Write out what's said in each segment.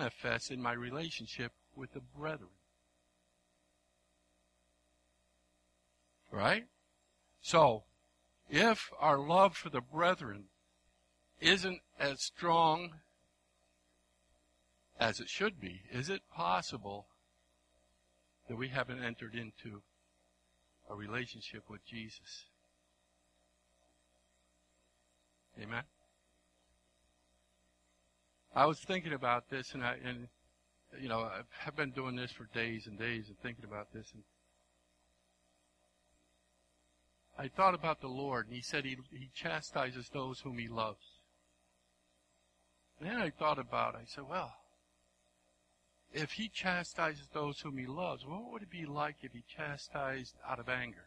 manifests in my relationship with the brethren. Right? So, if our love for the brethren isn't as strong as it should be, is it possible that we haven't entered into a relationship with Jesus? Amen? I was thinking about this, and I've been doing this for days and days and thinking about this, and I thought about the Lord, and He said He chastises those whom He loves. And then I thought about it. I said, well, if He chastises those whom He loves, what would it be like if He chastised out of anger?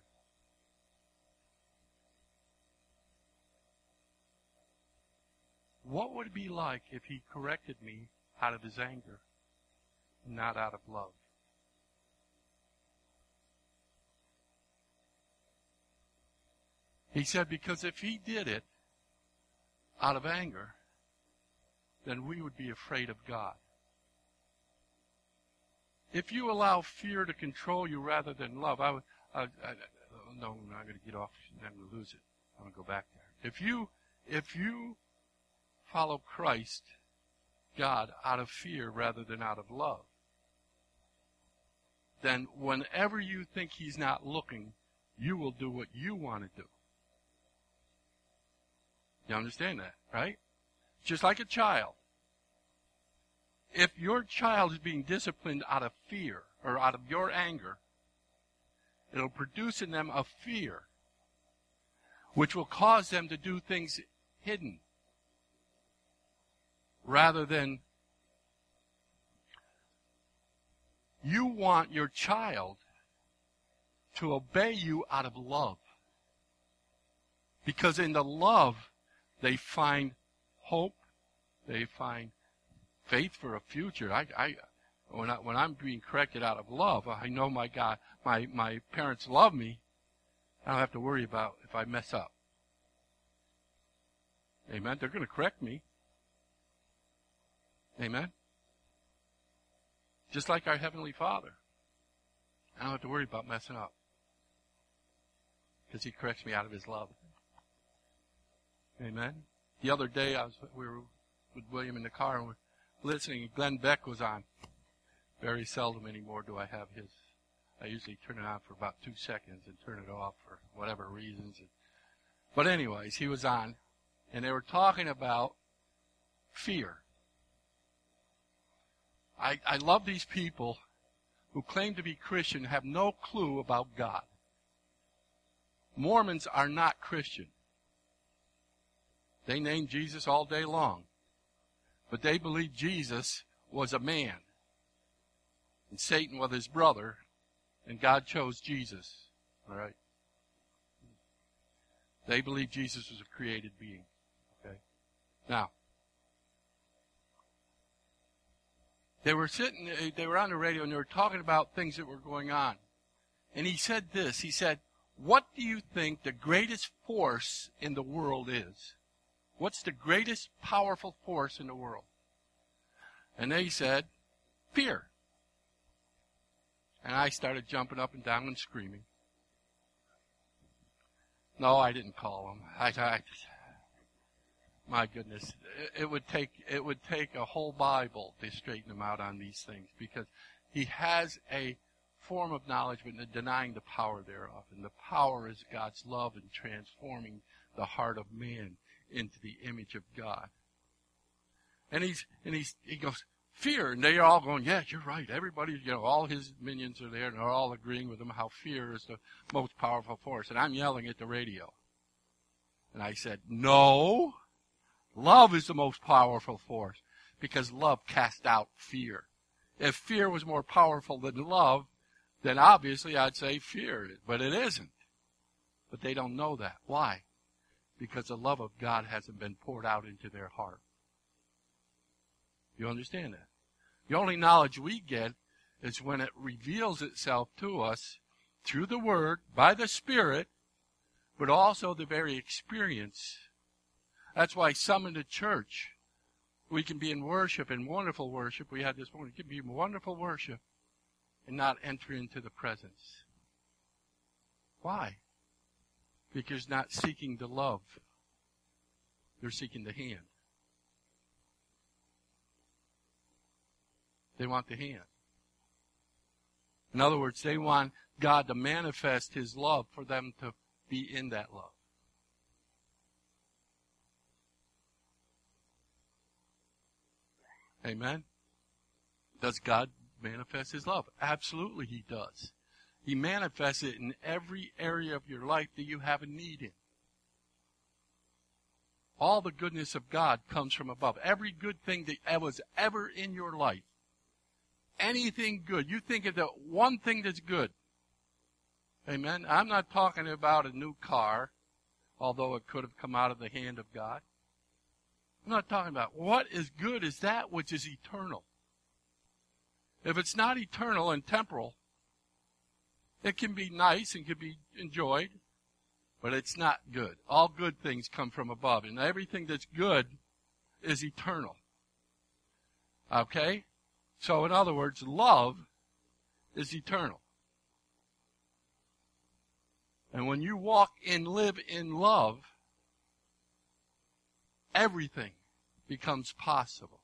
What would it be like if He corrected me out of His anger, not out of love? He said, because if He did it out of anger, then we would be afraid of God. If you allow fear to control you rather than love, no, I'm not going to get off. I'm going to lose it. I'm going to go back there. If you follow Christ, God, out of fear rather than out of love, then whenever you think He's not looking, you will do what you want to do. You understand that, right? Just like a child. If your child is being disciplined out of fear or out of your anger, it'll produce in them a fear which will cause them to do things hidden rather than you want your child to obey you out of love. Because in the love, they find hope. They find faith for a future. When I'm being corrected out of love, I know my God, my parents love me. I don't have to worry about if I mess up. Amen. They're going to correct me. Amen. Just like our Heavenly Father. I don't have to worry about messing up. Because He corrects me out of His love. Amen. The other day, we were with William in the car and we're listening. Glenn Beck was on. Very seldom anymore do I have his. I usually turn it on for about 2 seconds and turn it off for whatever reasons. But anyways, he was on, and they were talking about fear. I love these people who claim to be Christian have no clue about God. Mormons are not Christian. They name Jesus all day long. But they believe Jesus was a man. And Satan was his brother. And God chose Jesus. All right? They believe Jesus was a created being. Okay? Now, they were on the radio and they were talking about things that were going on. And he said this. He said, what do you think the greatest force in the world is? What's the greatest powerful force in the world? And they said, fear. And I started jumping up and down and screaming. No, I didn't call him. My goodness, it would take a whole Bible to straighten him out on these things, because he has a form of knowledge but denying the power thereof. And the power is God's love in transforming the heart of man into the image of God. And he goes, fear. And they're all going, yeah, you're right. Everybody, all his minions are there and they're all agreeing with him how fear is the most powerful force. And I'm yelling at the radio. And I said, no, love is the most powerful force, because love casts out fear. If fear was more powerful than love, then obviously I'd say fear, but it isn't. But they don't know that. Why? Because the love of God hasn't been poured out into their heart. You understand that? The only knowledge we get is when it reveals itself to us through the Word, by the Spirit, but also the very experience. That's why some in the church We can be in worship, in wonderful worship. We had this morning. We can be in wonderful worship and not enter into the presence. Why? Because not seeking the love. They're seeking the hand. They want the hand. In other words, they want God to manifest His love for them to be in that love. Amen? Does God manifest His love? Absolutely He does. He manifests it in every area of your life that you have a need in. All the goodness of God comes from above. Every good thing that was ever in your life. Anything good. You think of the one thing that's good. Amen? I'm not talking about a new car, although it could have come out of the hand of God. I'm not talking about what is good is that which is eternal. If it's not eternal and temporal, it can be nice and can be enjoyed, but it's not good. All good things come from above, and everything that's good is eternal. Okay? So in other words, love is eternal. And when you walk and live in love, everything becomes possible.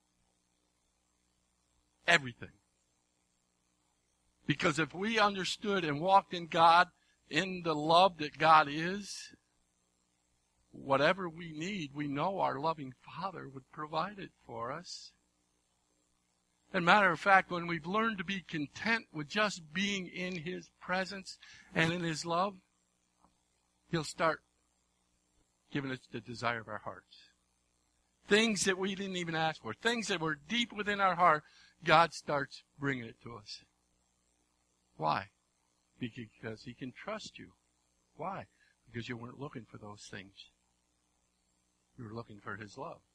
Everything. Because if we understood and walked in God, in the love that God is, whatever we need, we know our loving Father would provide it for us. As a matter of fact, when we've learned to be content with just being in His presence and in His love, He'll start giving us the desire of our hearts. Things that we didn't even ask for, things that were deep within our heart, God starts bringing it to us. Why? Because He can trust you. Why? Because you weren't looking for those things. You were looking for His love.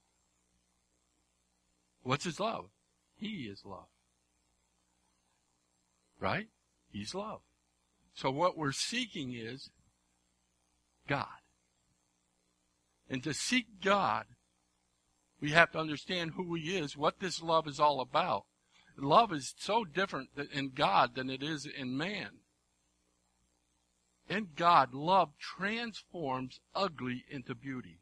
What's His love? He is love. Right? He's love. So what we're seeking is God. And to seek God, we have to understand who He is, what this love is all about. Love is so different in God than it is in man. In God, love transforms ugly into beauty.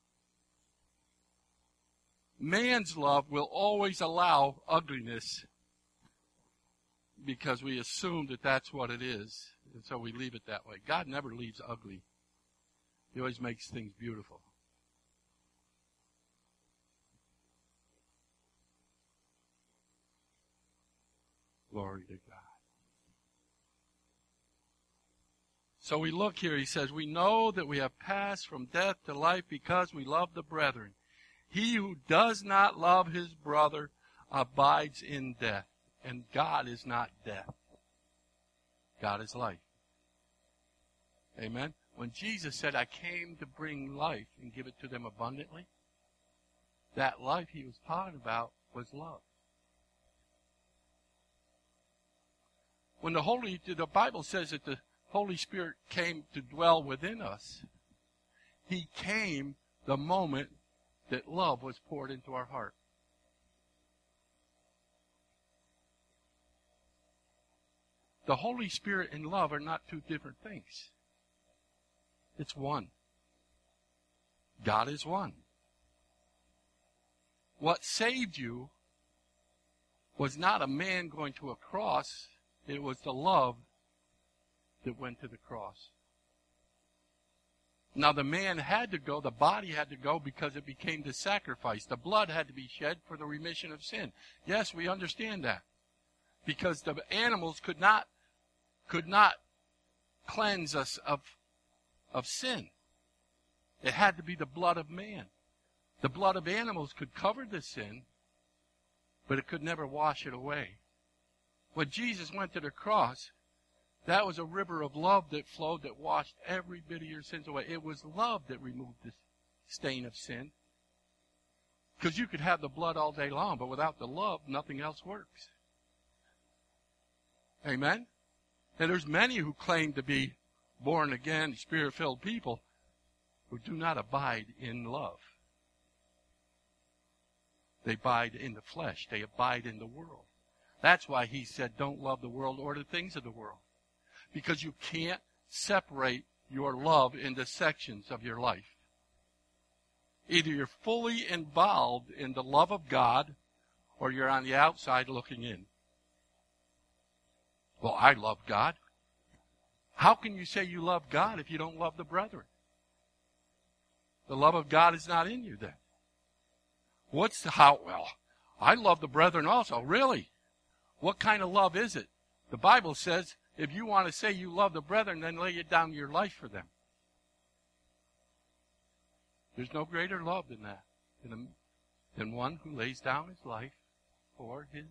Man's love will always allow ugliness because we assume that that's what it is, and so we leave it that way. God never leaves ugly. He always makes things beautiful. Glory to God. So we look here, he says, we know that we have passed from death to life because we love the brethren. He who does not love his brother abides in death. And God is not death. God is life. Amen? When Jesus said, I came to bring life and give it to them abundantly, that life He was talking about was love. When the Bible says that the Holy Spirit came to dwell within us, He came the moment that love was poured into our heart. The Holy Spirit and love are not two different things. It's one. God is one. What saved you was not a man going to a cross. It was the love that went to the cross. Now the man had to go, the body had to go because it became the sacrifice. The blood had to be shed for the remission of sin. Yes, we understand that. Because the animals could not cleanse us of sin. It had to be the blood of man. The blood of animals could cover the sin, but it could never wash it away. When Jesus went to the cross, that was a river of love that flowed that washed every bit of your sins away. It was love that removed the stain of sin. Because you could have the blood all day long, but without the love, nothing else works. Amen? And there's many who claim to be born again, Spirit-filled people who do not abide in love. They abide in the flesh. They abide in the world. That's why he said, don't love the world or the things of the world. Because you can't separate your love into sections of your life. Either you're fully involved in the love of God, or you're on the outside looking in. Well, I love God. How can you say you love God if you don't love the brethren? The love of God is not in you then. Well, I love the brethren also. Really? What kind of love is it? The Bible says, if you want to say you love the brethren, then lay it down your life for them. There's no greater love than that, than one who lays down his life for his.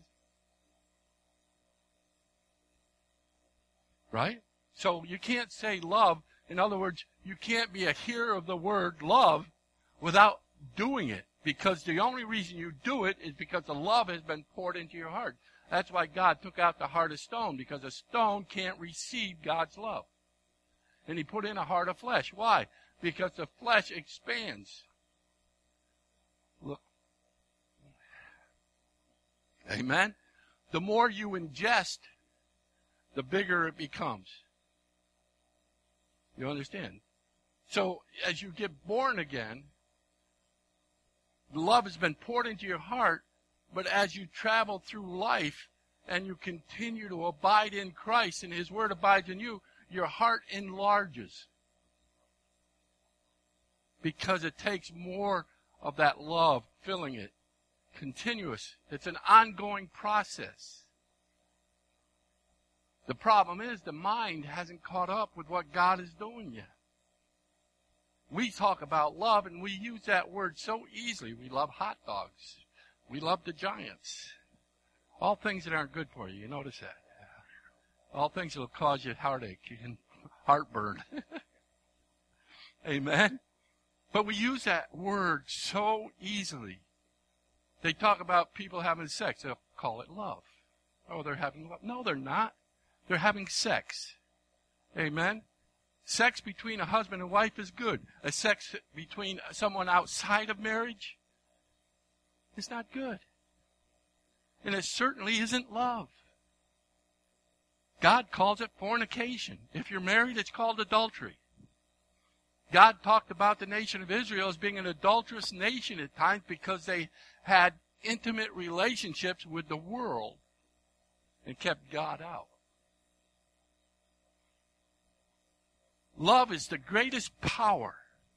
Right? So you can't say love. In other words, you can't be a hearer of the word love without doing it. Because the only reason you do it is because the love has been poured into your heart. That's why God took out the heart of stone, because a stone can't receive God's love. And he put in a heart of flesh. Why? Because the flesh expands. Look. Amen? The more you ingest, the bigger it becomes. You understand? So, as you get born again, the love has been poured into your heart, but as you travel through life and you continue to abide in Christ and his word abides in you, your heart enlarges. Because it takes more of that love filling it. Continuous. It's an ongoing process. The problem is the mind hasn't caught up with what God is doing yet. We talk about love and we use that word so easily. We love hot dogs. We love the Giants. All things that aren't good for you. You notice that? All things that will cause you heartache and heartburn. Amen? But we use that word so easily. They talk about people having sex. They'll call it love. Oh, they're having love. No, they're not. They're having sex. Amen? Sex between a husband and wife is good. A sex between someone outside of marriage is not good. And it certainly isn't love. God calls it fornication. If you're married, it's called adultery. God talked about the nation of Israel as being an adulterous nation at times because they had intimate relationships with the world and kept God out. Love is the greatest power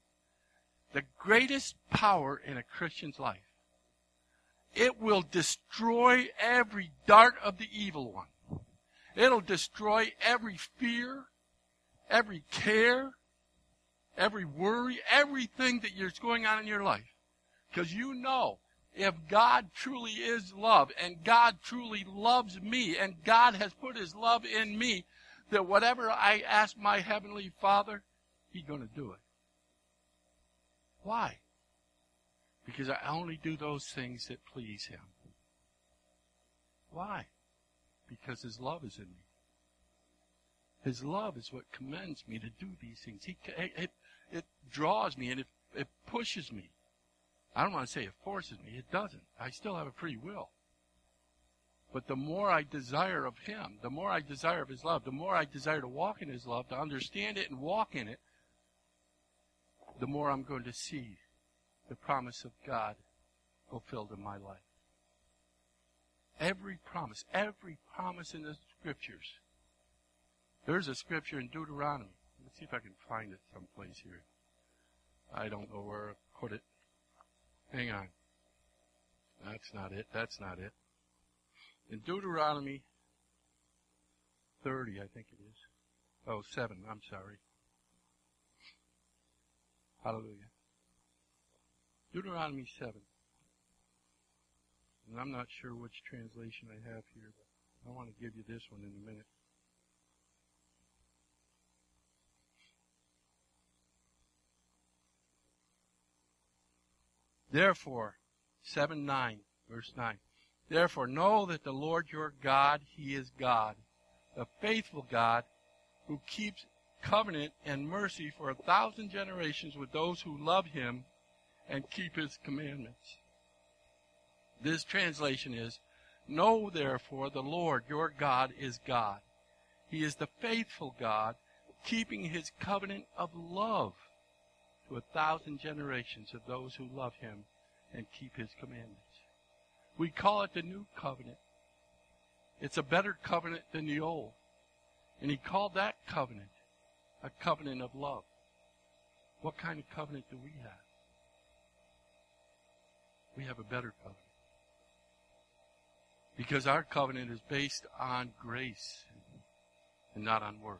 in a Christian's life. It will destroy every dart of the evil one. It'll destroy every fear, every care, every worry, everything that is going on in your life. Because you know, if God truly is love, and God truly loves me, and God has put his love in me, that whatever I ask my Heavenly Father, he's going to do it. Why? Because I only do those things that please him. Why? Because his love is in me. His love is what commends me to do these things. It draws me and it pushes me. I don't want to say it forces me. It doesn't. I still have a free will. But the more I desire of him, the more I desire of his love, the more I desire to walk in his love, to understand it and walk in it, the more I'm going to see the promise of God fulfilled in my life. Every promise in the scriptures. There's a scripture in Deuteronomy. Let's see if I can find it someplace here. I don't know where I put it. Hang on. That's not it. In Deuteronomy 30, I think it is. Oh, 7, I'm sorry. Hallelujah. Deuteronomy 7. And I'm not sure which translation I have here, but I want to give you this one in a minute. Therefore, 7:9, verse 9. Therefore, know that the Lord your God, he is God, a faithful God, who keeps covenant and mercy for 1,000 generations with those who love him and keep his commandments. This translation is, know therefore the Lord your God is God. He is the faithful God, keeping his covenant of love to 1,000 generations of those who love him and keep his commandments. We call it the new covenant. It's a better covenant than the old. And he called that covenant a covenant of love. What kind of covenant do we have? We have a better covenant. Because our covenant is based on grace and not on works.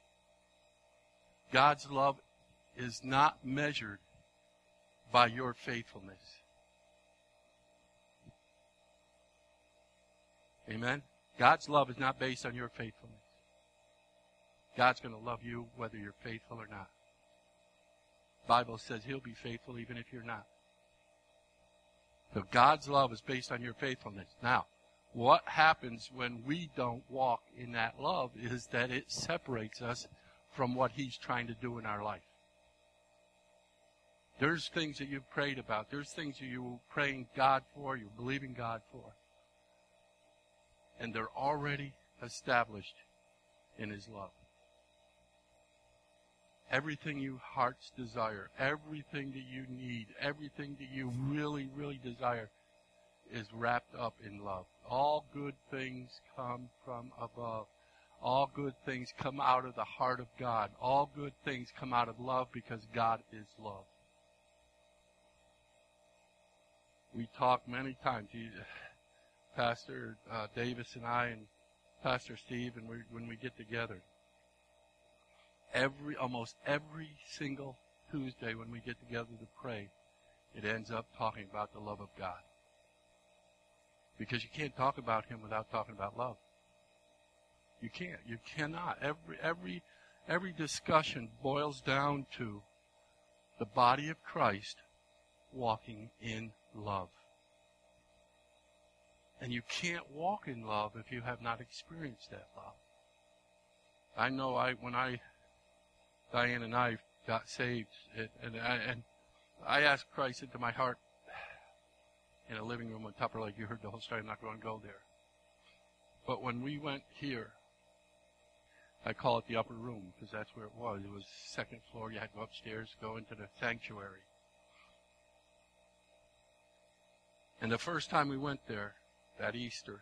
God's love is not measured by your faithfulness. Amen? God's love is not based on your faithfulness. God's going to love you whether you're faithful or not. The Bible says he'll be faithful even if you're not. So God's love is based on your faithfulness. Now, what happens when we don't walk in that love is that it separates us from what he's trying to do in our life. There's things that you've prayed about. There's things that you're praying God for, you're believing God for. And they're already established in his love. Everything your hearts desire, everything that you need, everything that you really, really desire is wrapped up in love. All good things come from above. All good things come out of the heart of God. All good things come out of love because God is love. We talk many times, Pastor Davis and I and Pastor Steve, and when we get together, almost every single Tuesday when we get together to pray, it ends up talking about the love of God. Because you can't talk about him without talking about love. You can't. You cannot. Every discussion boils down to the body of Christ walking in love. And you can't walk in love if you have not experienced that love. I know when Diane and I got saved, and I asked Christ into my heart in a living room in Tupper Lake. You heard the whole story. I'm not going to go there. But when we went here, I call it the upper room because that's where it was. It was second floor. You had to go upstairs, go into the sanctuary. And the first time we went there, that Easter,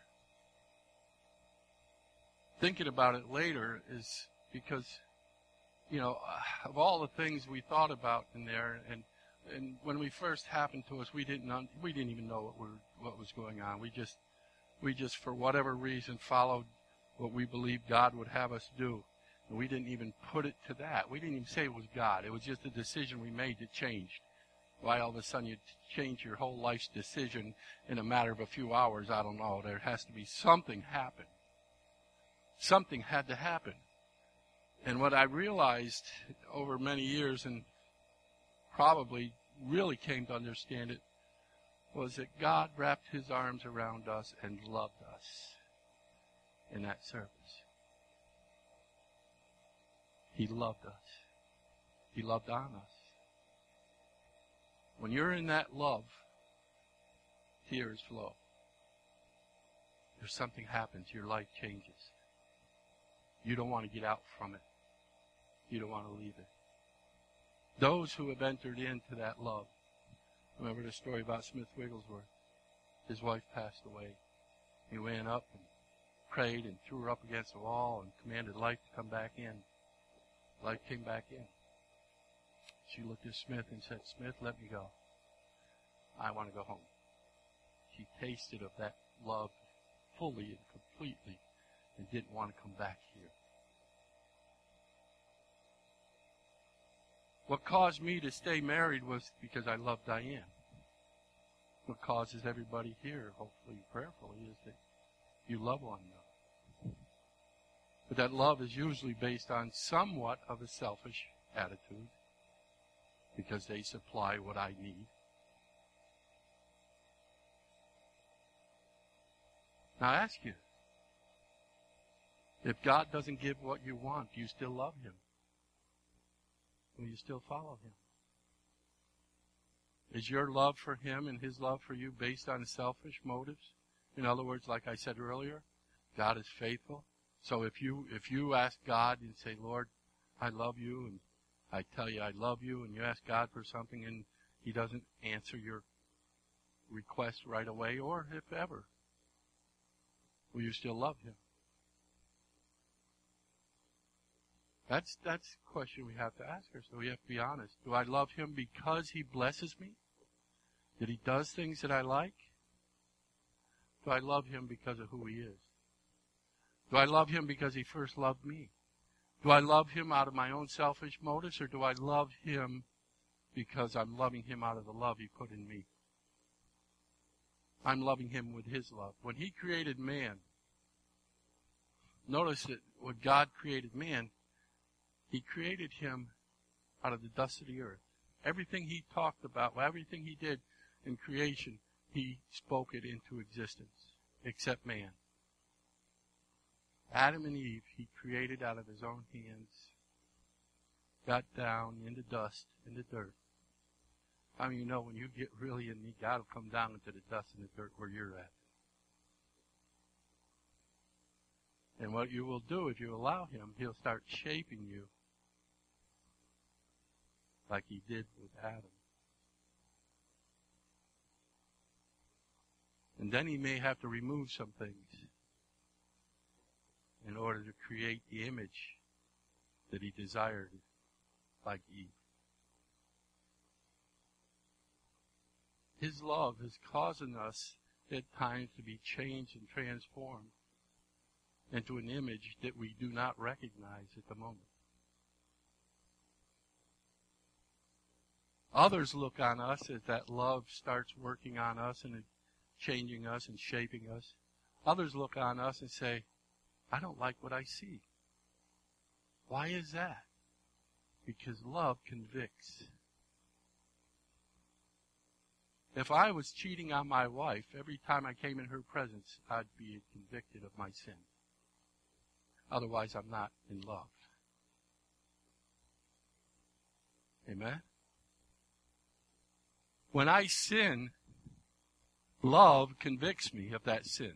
thinking about it later is because, of all the things we thought about in there, and when we first happened to us, we didn't even know what was going on. We just for whatever reason followed what we believed God would have us do. And we didn't even put it to that. We didn't even say it was God. It was just a decision we made that changed. Why all of a sudden you change your whole life's decision in a matter of a few hours, I don't know. There has to be something happen. Something had to happen. And what I realized over many years, and probably really came to understand it, was that God wrapped his arms around us and loved us in that service. He loved us. He loved on us. When you're in that love, tears flow. There's something happens. Your life changes. You don't want to get out from it. You don't want to leave it. Those who have entered into that love. Remember the story about Smith Wigglesworth? His wife passed away. He went up and prayed and threw her up against the wall and commanded life to come back in. Life came back in. She looked at Smith and said, "Smith, let me go. I want to go home." She tasted of that love fully and completely and didn't want to come back here. What caused me to stay married was because I loved Diane. What causes everybody here, hopefully prayerfully, is that you love one another. But that love is usually based on somewhat of a selfish attitude because they supply what I need. Now I ask you, if God doesn't give what you want, do you still love him? Will you still follow him? Is your love for him and his love for you based on selfish motives? In other words, like I said earlier, God is faithful. So if you ask God and say, Lord, I love you, and I tell you I love you, and you ask God for something and he doesn't answer your request right away, or if ever, will you still love him? That's the question we have to ask ourselves. We have to be honest. Do I love him because he blesses me? That he does things that I like? Do I love him because of who he is? Do I love him because he first loved me? Do I love him out of my own selfish motives, or do I love him because I'm loving him out of the love he put in me? I'm loving him with his love. When he created man, notice that when God created man, he created him out of the dust of the earth. Everything he talked about, everything he did in creation, he spoke it into existence, except man. Adam and Eve, he created out of his own hands, got down into dust, into dirt. I mean, you know, when you get really in need, God will come down into the dust and the dirt where you're at. And what you will do if you allow him, he'll start shaping you like he did with Adam. And then he may have to remove some things in order to create the image that he desired, like Eve. His love is causing us at times to be changed and transformed into an image that we do not recognize at the moment. Others look on us as that love starts working on us and changing us and shaping us. Others look on us and say, I don't like what I see. Why is that? Because love convicts. If I was cheating on my wife, every time I came in her presence, I'd be convicted of my sin. Otherwise, I'm not in love. Amen? When I sin, love convicts me of that sin.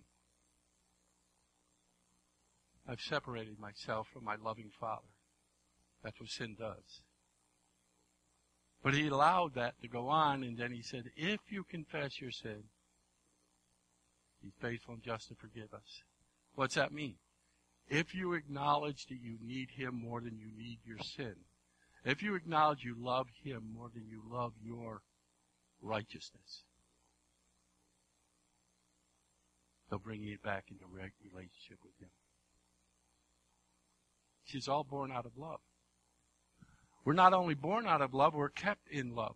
I've separated myself from my loving Father. That's what sin does. But he allowed that to go on, and then he said, if you confess your sin, he's faithful and just to forgive us. What's that mean? If you acknowledge that you need him more than you need your sin, if you acknowledge you love him more than you love your righteousness, he'll bring you back into right relationship with him. She's all born out of love. We're not only born out of love, we're kept in love.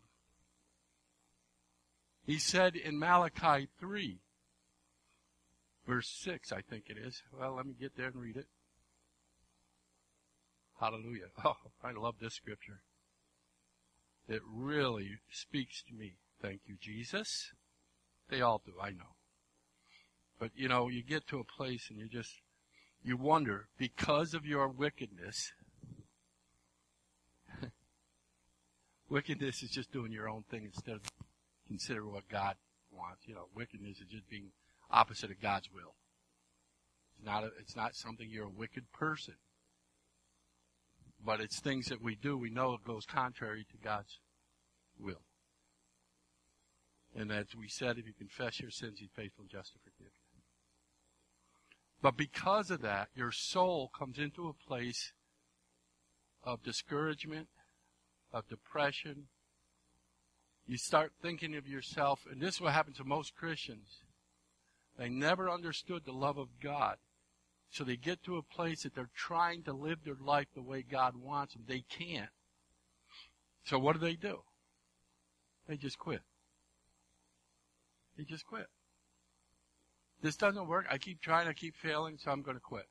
He said in Malachi 3, verse 6, I think it is. Well, let me get there and read it. Hallelujah. Oh, I love this scripture. It really speaks to me. Thank you, Jesus. They all do, I know. But, you know, you get to a place and you wonder, because of your wickedness, wickedness is just doing your own thing instead of consider what God wants. You know, wickedness is just being opposite of God's will. It's not something you're a wicked person. But it's things that we do, we know it goes contrary to God's will. And as we said, if you confess your sins, he's faithful and just to forgive you. But because of that, your soul comes into a place of discouragement, of depression. You start thinking of yourself, and this is what happens to most Christians. They never understood the love of God. So they get to a place that they're trying to live their life the way God wants them. They can't. So what do? They just quit. They just quit. This doesn't work. I keep trying, I keep failing, so I'm going to quit.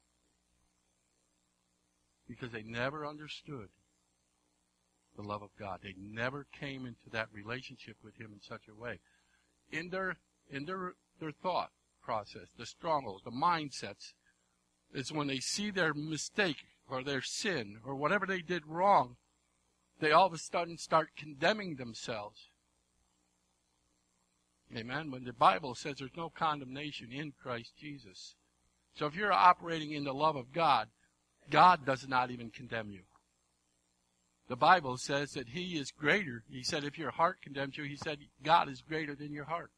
Because they never understood the love of God. They never came into that relationship with him in such a way. In their thought process, the strongholds, the mindsets, is when they see their mistake or their sin or whatever they did wrong, they all of a sudden start condemning themselves. Amen. When the Bible says there's no condemnation in Christ Jesus. So if you're operating in the love of God, God does not even condemn you. The Bible says that He is greater. He said if your heart condemns you, He said God is greater than your heart.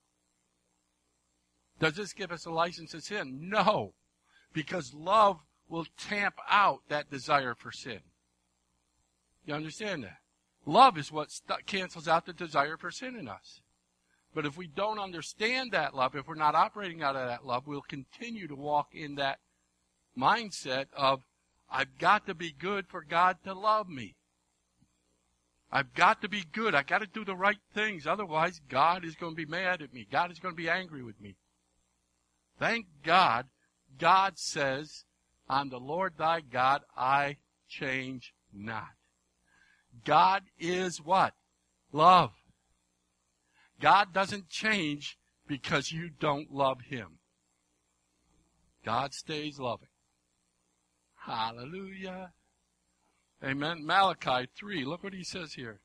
Does this give us a license to sin? No. Because love will tamp out that desire for sin. You understand that? Love is what cancels out the desire for sin in us. But if we don't understand that love, if we're not operating out of that love, we'll continue to walk in that mindset of, I've got to be good for God to love me. I've got to be good. I've got to do the right things. Otherwise, God is going to be mad at me. God is going to be angry with me. Thank God, God says, I'm the Lord thy God, I change not. God is what? Love. God doesn't change because you don't love Him. God stays loving. Hallelujah. Amen. Malachi 3, look what he says here.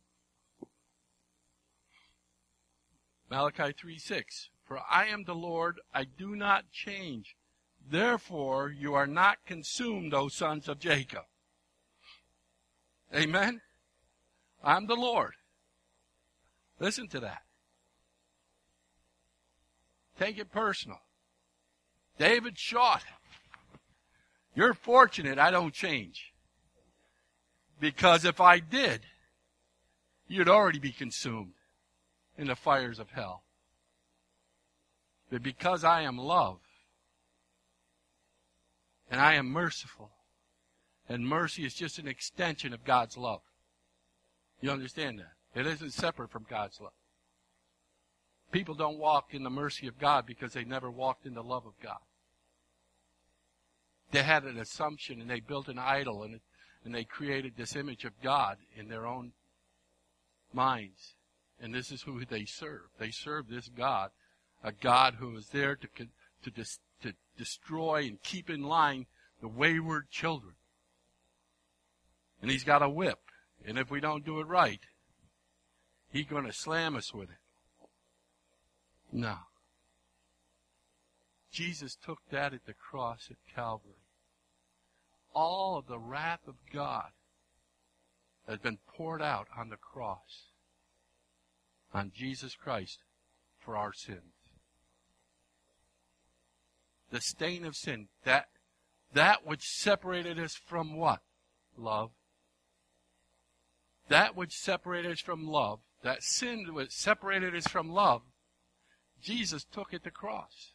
Malachi 3:6. For I am the Lord, I do not change. Therefore you are not consumed, O sons of Jacob. Amen. I'm the Lord. Listen to that. Take it personal. David shot. You're fortunate I don't change. Because if I did, you'd already be consumed in the fires of hell. But because I am love, and I am merciful, and mercy is just an extension of God's love. You understand that? It isn't separate from God's love. People don't walk in the mercy of God because they never walked in the love of God. They had an assumption and they built an idol and they created this image of God in their own minds. And this is who they serve. They serve this God, a God who is there to destroy and keep in line the wayward children. And He's got a whip. And if we don't do it right, He's going to slam us with it. No. Jesus took that at the cross at Calvary. All of the wrath of God has been poured out on the cross, on Jesus Christ, for our sins. The stain of sin, that which separated us from what? Love. That which separated us from love, that sin which separated us from love, Jesus took at the cross.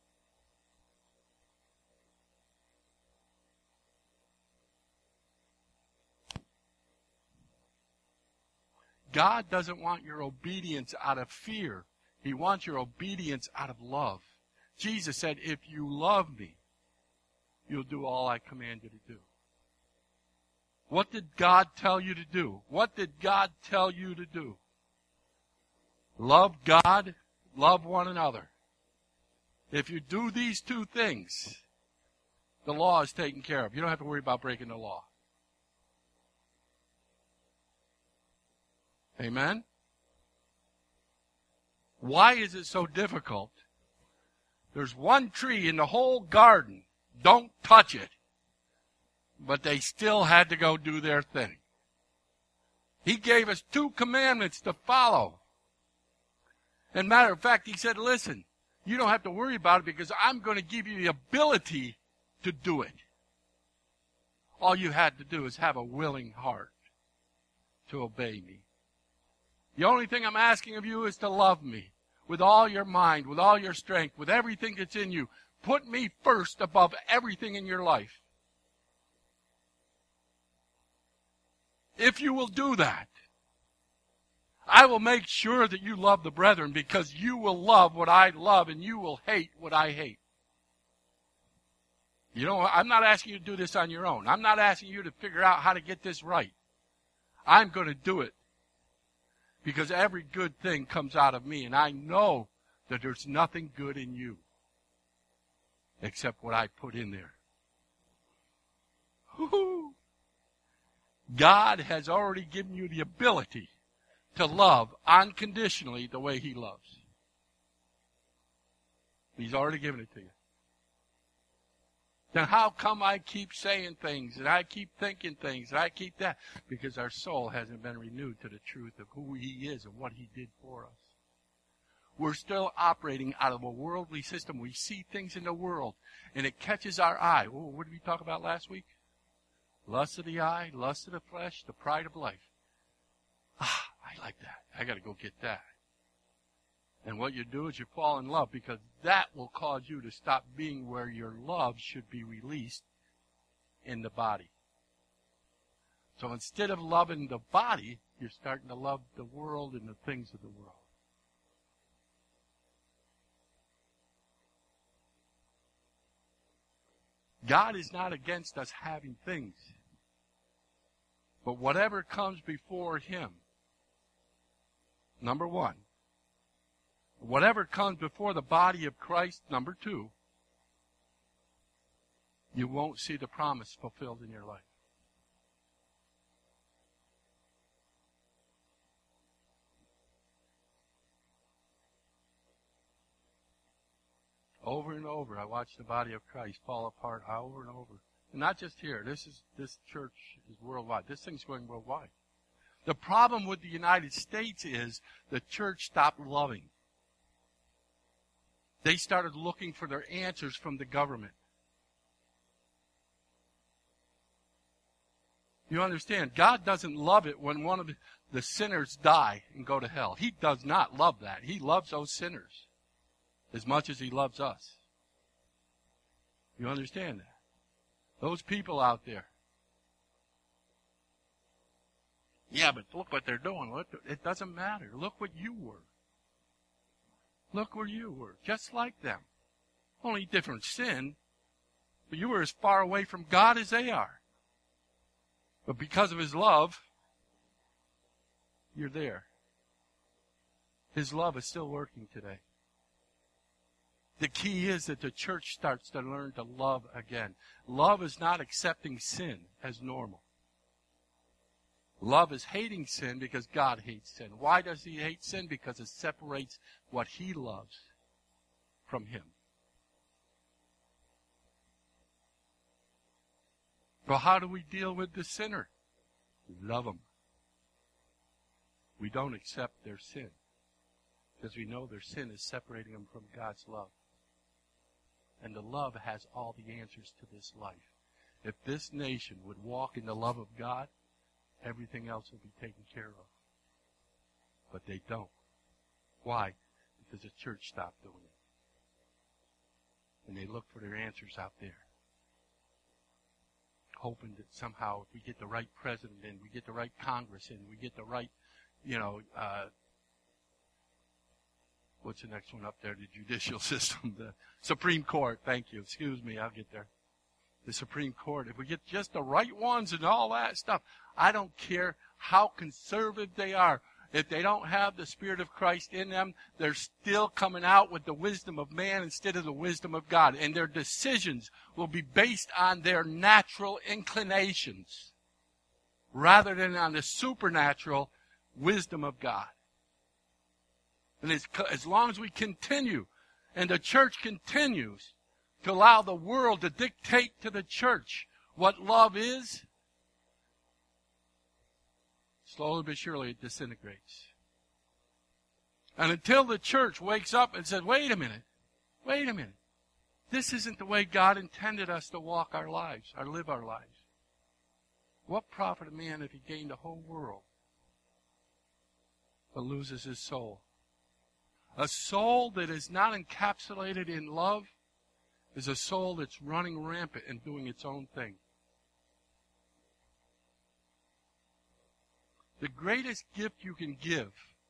God doesn't want your obedience out of fear. He wants your obedience out of love. Jesus said, if you love me, you'll do all I command you to do. What did God tell you to do? What did God tell you to do? Love God, love one another. If you do these two things, the law is taken care of. You don't have to worry about breaking the law. Amen? Why is it so difficult? There's one tree in the whole garden. Don't touch it. But they still had to go do their thing. He gave us 2 commandments to follow. And matter of fact, He said, listen, you don't have to worry about it because I'm going to give you the ability to do it. All you had to do is have a willing heart to obey me. The only thing I'm asking of you is to love me with all your mind, with all your strength, with everything that's in you. Put me first above everything in your life. If you will do that, I will make sure that you love the brethren because you will love what I love and you will hate what I hate. You know, I'm not asking you to do this on your own. I'm not asking you to figure out how to get this right. I'm going to do it because every good thing comes out of me and I know that there's nothing good in you except what I put in there. Woo-hoo. God has already given you the ability to love unconditionally the way He loves. He's already given it to you. Then how come I keep saying things and I keep thinking things and I keep that? Because our soul hasn't been renewed to the truth of who He is and what He did for us. We're still operating out of a worldly system. We see things in the world and it catches our eye. Oh, what did we talk about last week? Lust of the eye, lust of the flesh, the pride of life. Ah, I like that. I got to go get that. And what you do is you fall in love, because that will cause you to stop being where your love should be released in the body. So instead of loving the body, you're starting to love the world and the things of the world. God is not against us having things. But whatever comes before Him, number one, whatever comes before the body of Christ, number two, you won't see the promise fulfilled in your life. Over and over, I watch the body of Christ fall apart over and over. And not just here. This church is worldwide. This thing's going worldwide. The problem with the United States is the church stopped loving. They started looking for their answers from the government. You understand? God doesn't love it when one of the sinners die and go to hell. He does not love that. He loves those sinners as much as He loves us. You understand that? Those people out there. Yeah, but look what they're doing. It doesn't matter. Look what you were. Look where you were. Just like them. Only different sin. But you were as far away from God as they are. But because of His love, you're there. His love is still working today. The key is that the church starts to learn to love again. Love is not accepting sin as normal. Love is hating sin because God hates sin. Why does He hate sin? Because it separates what He loves from Him. Well, how do we deal with the sinner? Love them. We don't accept their sin because we know their sin is separating them from God's love. And the love has all the answers to this life. If this nation would walk in the love of God, everything else will be taken care of. But they don't. Why? Because the church stopped doing it. And they look for their answers out there. Hoping that somehow if we get the right president in, we get the right Congress in, we get the right, what's the next one up there? The judicial system, the Supreme Court. Thank you. Excuse me, I'll get there. The Supreme Court. If we get just the right ones and all that stuff, I don't care how conservative they are. If they don't have the Spirit of Christ in them, they're still coming out with the wisdom of man instead of the wisdom of God. And their decisions will be based on their natural inclinations rather than on the supernatural wisdom of God. And as long as we continue, and the church continues to allow the world to dictate to the church what love is, slowly but surely it disintegrates. And until the church wakes up and says, wait a minute, this isn't the way God intended us to walk our lives, or live our lives. What profit a man if he gained the whole world but loses his soul? A soul that is not encapsulated in love is a soul that's running rampant and doing its own thing. The greatest gift you can give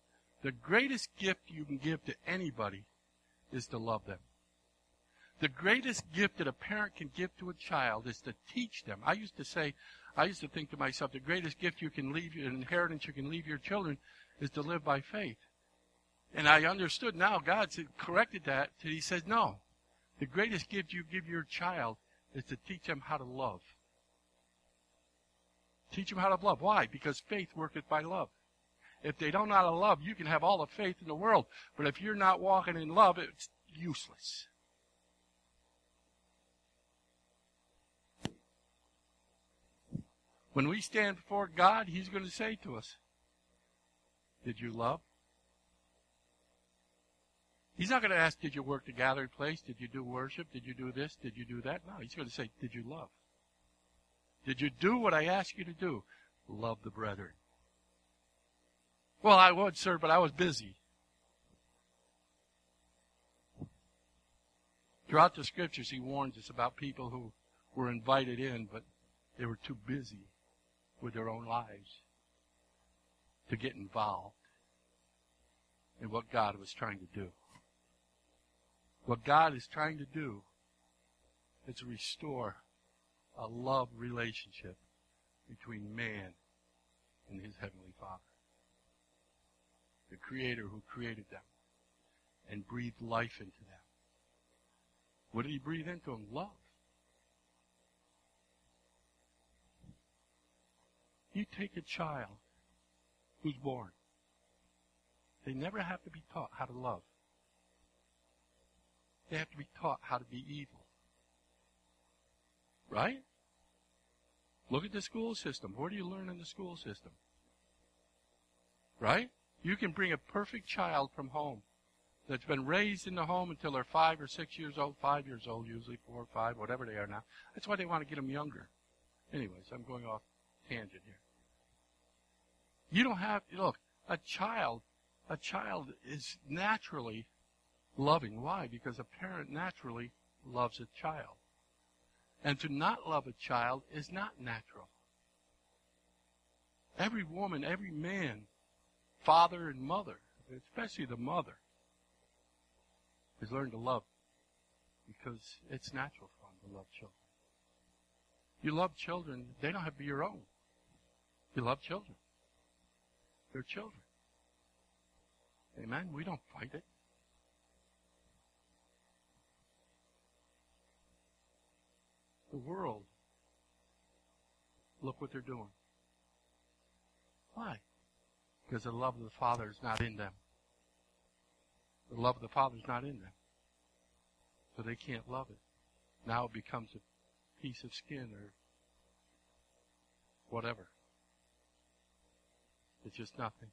to anybody is to love them. The greatest gift that a parent can give to a child is to teach them. I used to think to myself, the greatest gift you can leave, an inheritance you can leave your children, is to live by faith. And I understood now, God corrected that. He says, no, the greatest gift you give your child is to teach them how to love. Teach them how to love. Why? Because faith worketh by love. If they don't know how to love, you can have all the faith in the world. But if you're not walking in love, it's useless. When we stand before God, He's going to say to us, did you love? He's not going to ask, did you work the gathering place? Did you do worship? Did you do this? Did you do that? No, He's going to say, did you love? Did you do what I asked you to do? Love the brethren. Well, I would, sir, but I was busy. Throughout the Scriptures, He warns us about people who were invited in, but they were too busy with their own lives to get involved in what God was trying to do. What God is trying to do is restore a love relationship between man and his Heavenly Father. The Creator who created them and breathed life into them. What did He breathe into them? Love. You take a child who's born. They never have to be taught how to love. They have to be taught how to be evil. Right? Look at the school system. What do you learn in the school system? Right? You can bring a perfect child from home that's been raised in the home until they're 5 or 6 years old, 5 years old usually, 4 or 5, whatever they are now. That's why they want to get them younger. Anyways, I'm going off tangent here. You don't have, look, a child is naturally loving. Why? Because a parent naturally loves a child. And to not love a child is not natural. Every woman, every man, father and mother, especially the mother, has learned to love because it's natural for them to love children. You love children, they don't have to be your own. You love children. They're children. Amen? We don't fight it. The world, look what they're doing. Why? Because the love of the Father is not in them. The love of the Father is not in them. So they can't love it. Now it becomes a piece of skin or whatever. It's just nothing.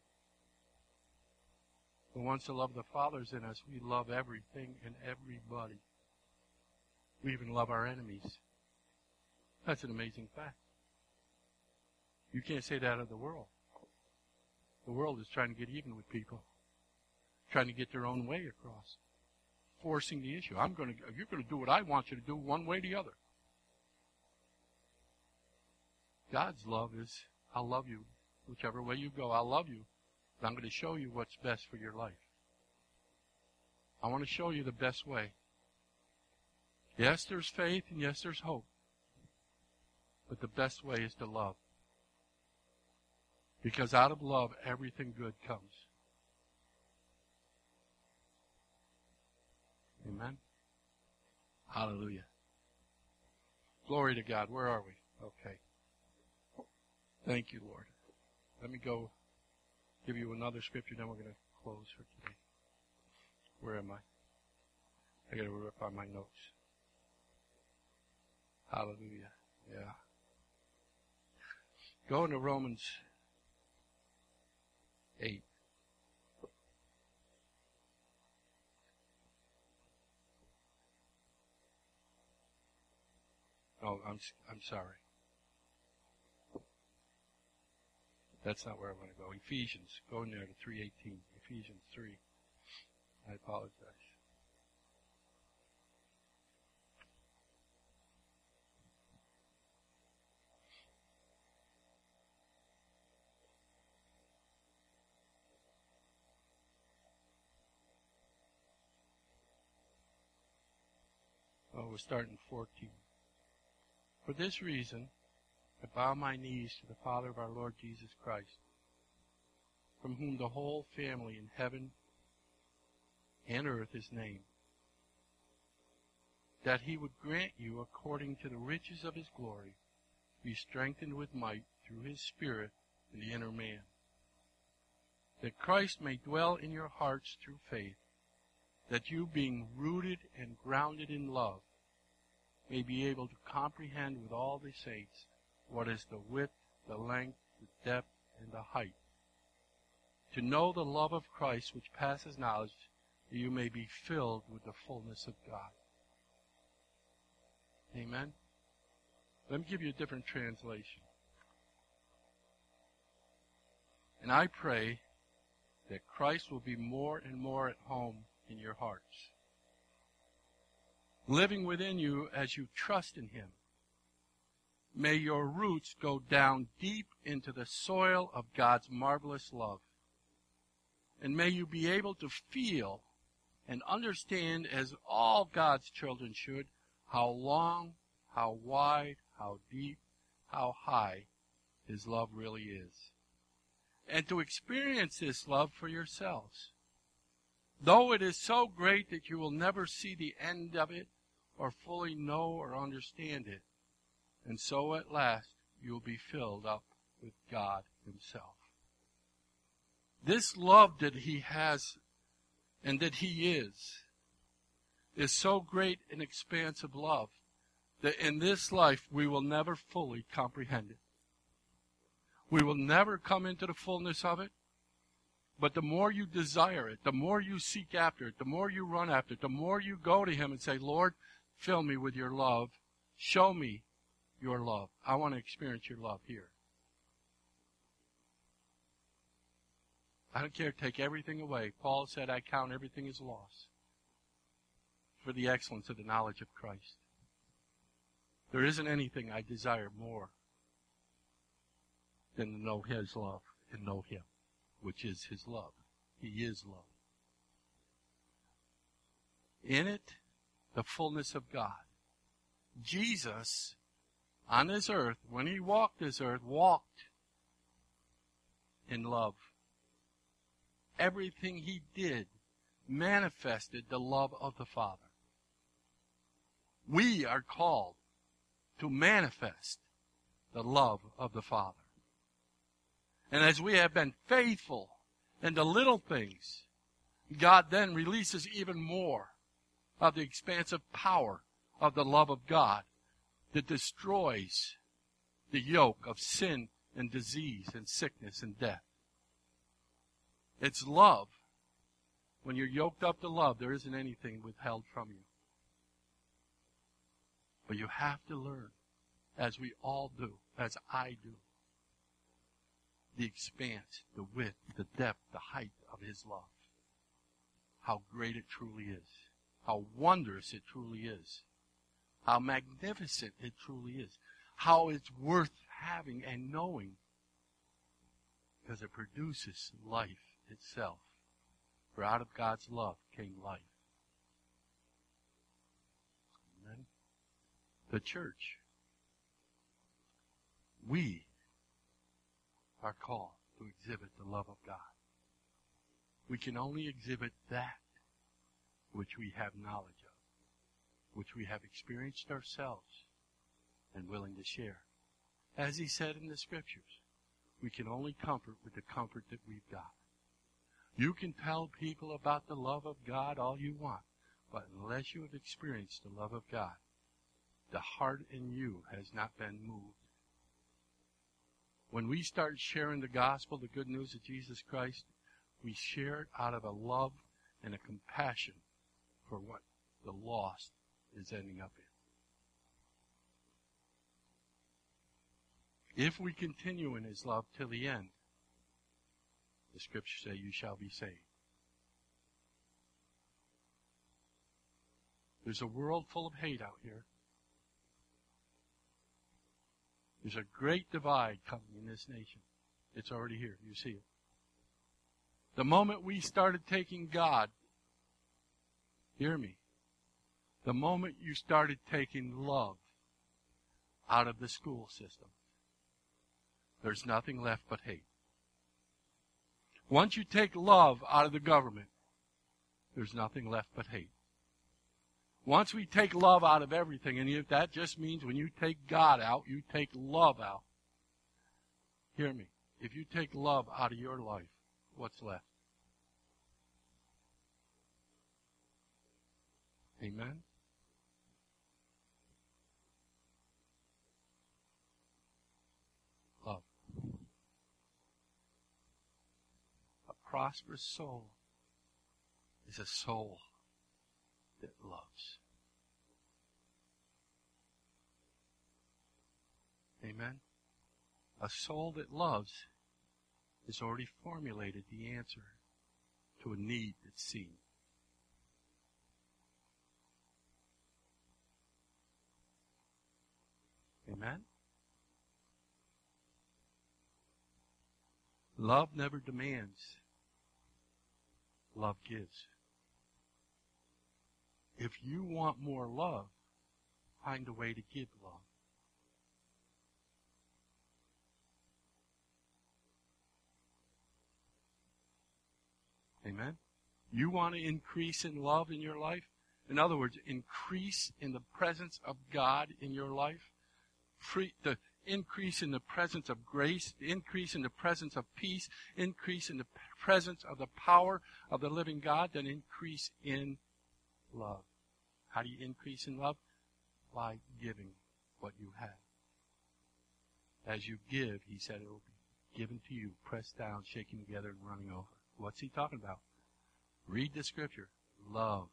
But once the love of the Father is in us, we love everything and everybody. We even love our enemies. That's an amazing fact. You can't say that of the world. The world is trying to get even with people, trying to get their own way across, forcing the issue. You're going to do what I want you to do one way or the other. God's love is, I'll love you. Whichever way you go, I'll love you. But I'm going to show you what's best for your life. I want to show you the best way. Yes, there's faith, and yes, there's hope. But the best way is to love. Because out of love, everything good comes. Amen? Hallelujah. Glory to God. Where are we? Okay. Thank you, Lord. Let me go give you another scripture, then we're going to close for today. Where am I? I got to rip on my notes. Hallelujah. Yeah. Go into Romans 8. Oh, I'm sorry. That's not where I want to go. Ephesians. Go in there to 3:18. Ephesians 3. I apologize. Oh, we're starting 14. For this reason, I bow my knees to the Father of our Lord Jesus Christ, from whom the whole family in heaven and earth is named, that He would grant you, according to the riches of His glory, be strengthened with might through His Spirit in the inner man, that Christ may dwell in your hearts through faith, that you, being rooted and grounded in love, may be able to comprehend with all the saints what is the width, the length, the depth, and the height, to know the love of Christ which passes knowledge, that you may be filled with the fullness of God. Amen? Let me give you a different translation. And I pray that Christ will be more and more at home in your hearts, living within you as you trust in Him. May your roots go down deep into the soil of God's marvelous love. And may you be able to feel and understand, as all God's children should, how long, how wide, how deep, how high His love really is. And to experience this love for yourselves. Though it is so great that you will never see the end of it or fully know or understand it. And so at last you will be filled up with God Himself. This love that He has and that He is so great an expansive love that in this life we will never fully comprehend it. We will never come into the fullness of it. But the more you desire it, the more you seek after it, the more you run after it, the more you go to Him and say, Lord, fill me with your love. Show me your love. I want to experience your love here. I don't care. Take everything away. Paul said, I count everything as loss for the excellence of the knowledge of Christ. There isn't anything I desire more than to know His love and know Him, which is His love. He is love. In it, the fullness of God. Jesus, on this earth, when He walked this earth, walked in love. Everything He did manifested the love of the Father. We are called to manifest the love of the Father. And as we have been faithful in the little things, God then releases even more of the expansive power of the love of God that destroys the yoke of sin and disease and sickness and death. It's love. When you're yoked up to love, there isn't anything withheld from you. But you have to learn, as we all do, as I do, the expanse, the width, the depth, the height of His love. How great it truly is. How wondrous it truly is. How magnificent it truly is. How it's worth having and knowing. Because it produces life itself. For out of God's love came life. Amen. The church. We are called to exhibit the love of God. We can only exhibit that which we have knowledge of, which we have experienced ourselves and willing to share. As He said in the Scriptures, we can only comfort with the comfort that we've got. You can tell people about the love of God all you want, but unless you have experienced the love of God, the heart in you has not been moved. When we start sharing the gospel, the good news of Jesus Christ, we share it out of a love and a compassion for what the lost is ending up in. If we continue in His love till the end, the Scriptures say, you shall be saved. There's a world full of hate out here. There's a great divide coming in this nation. It's already here. You see it. The moment we started taking God, hear me, the moment you started taking love out of the school system, there's nothing left but hate. Once you take love out of the government, there's nothing left but hate. Once we take love out of everything, and if that just means when you take God out, you take love out. Hear me. If you take love out of your life, what's left. Amen? Love. A prosperous soul is a soul that loves. Amen? A soul that loves has already formulated the answer to a need that's seen. Amen? Love never demands. Love gives. If you want more love, find a way to give love. Amen? You want to increase in love in your life? In other words, increase in the presence of God in your life? The increase in the presence of grace, the increase in the presence of peace, increase in the presence of the power of the living God, then increase in love. How do you increase in love? By giving what you have. As you give, he said, it will be given to you, pressed down, shaken together, and running over. What's he talking about? Read the scripture. Love.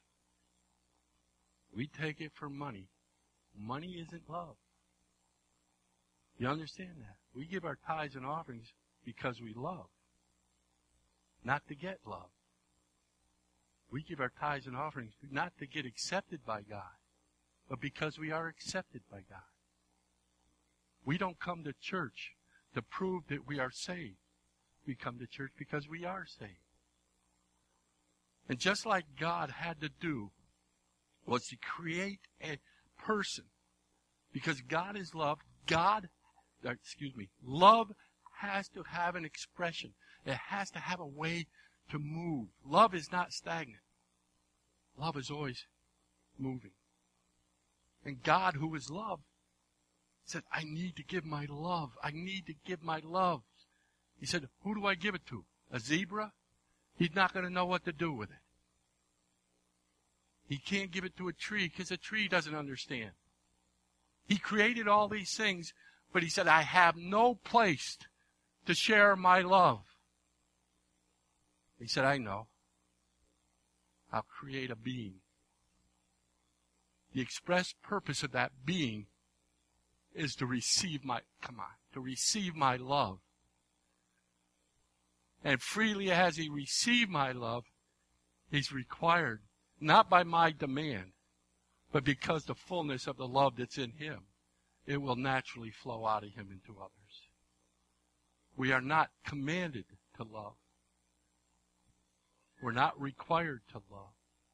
We take it for money. Money isn't love. You understand that? We give our tithes and offerings because we love, not to get love. We give our tithes and offerings not to get accepted by God, but because we are accepted by God. We don't come to church to prove that we are saved. We come to church because we are saved. And just like God had to do was to create a person, because God is love, love has to have an expression. It has to have a way to move. Love is not stagnant. Love is always moving. And God, who is love, said, I need to give my love. I need to give my love. He said, who do I give it to? A zebra? He's not going to know what to do with it. He can't give it to a tree because a tree doesn't understand. He created all these things, but he said, I have no place to share my love. He said, I know. I'll create a being. The express purpose of that being is to receive my love. And freely as he received my love, he's required, not by my demand, but because the fullness of the love that's in him, it will naturally flow out of him into others. We are not commanded to love. We're not required to love.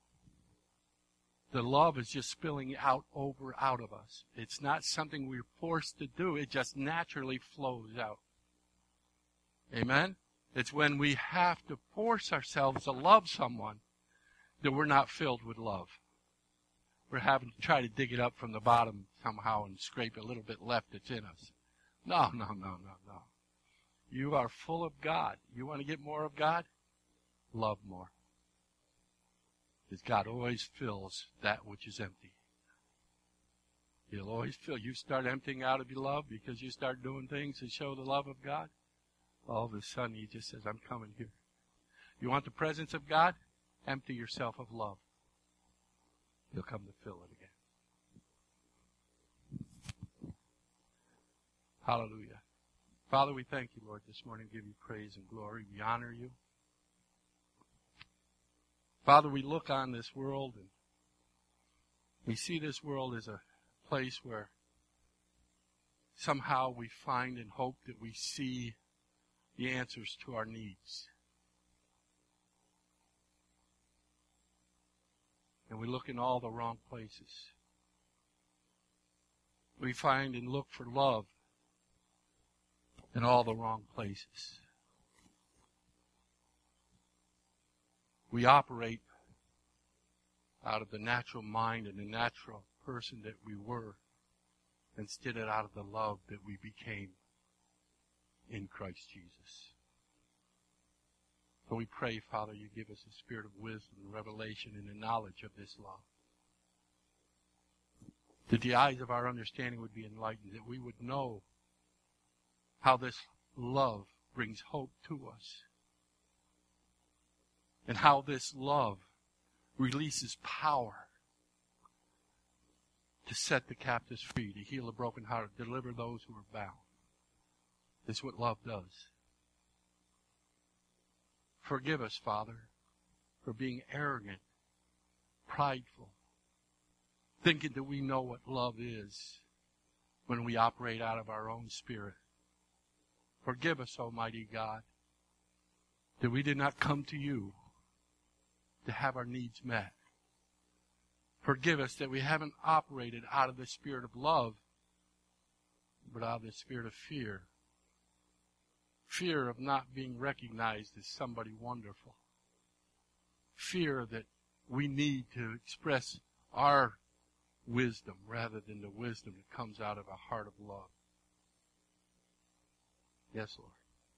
The love is just spilling out of us. It's not something we're forced to do. It just naturally flows out. Amen? It's when we have to force ourselves to love someone that we're not filled with love. We're having to try to dig it up from the bottom somehow and scrape a little bit left that's in us. No. You are full of God. You want to get more of God? Love more. Because God always fills that which is empty. He'll always fill. You start emptying out of your love because you start doing things to show the love of God. All of a sudden, he just says, I'm coming here. You want the presence of God? Empty yourself of love. He'll come to fill it again. Hallelujah. Father, we thank you, Lord, this morning. Give you praise and glory. We honor you. Father, we look on this world and we see this world as a place where somehow we find and hope that we see the answers to our needs. And we look in all the wrong places. We find and look for love in all the wrong places. We operate out of the natural mind and the natural person that we were instead of out of the love that we became in Christ Jesus. So we pray, Father, you give us a spirit of wisdom and revelation and the knowledge of this love. That the eyes of our understanding would be enlightened, that we would know how this love brings hope to us, and how this love releases power to set the captives free, to heal the broken heart, deliver those who are bound. This is what love does. Forgive us, Father, for being arrogant, prideful, thinking that we know what love is when we operate out of our own spirit. Forgive us, Almighty God, that we did not come to you to have our needs met. Forgive us that we haven't operated out of the spirit of love, but out of the spirit of fear. Fear of not being recognized as somebody wonderful. Fear that we need to express our wisdom rather than the wisdom that comes out of a heart of love. Yes, Lord.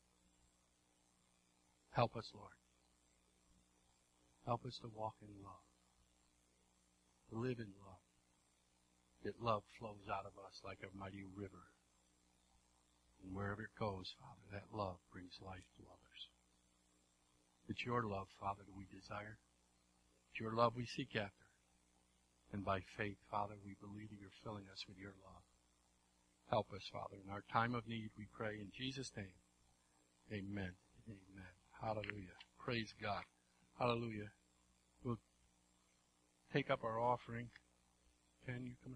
Help us, Lord. Help us to walk in love, to live in love, that love flows out of us like a mighty river. And wherever it goes, Father, that love brings life to others. It's your love, Father, that we desire. It's your love we seek after. And by faith, Father, we believe that you're filling us with your love. Help us, Father. In our time of need, we pray in Jesus' name. Amen. Amen. Hallelujah. Praise God. Hallelujah. We'll take up our offering. Can you come?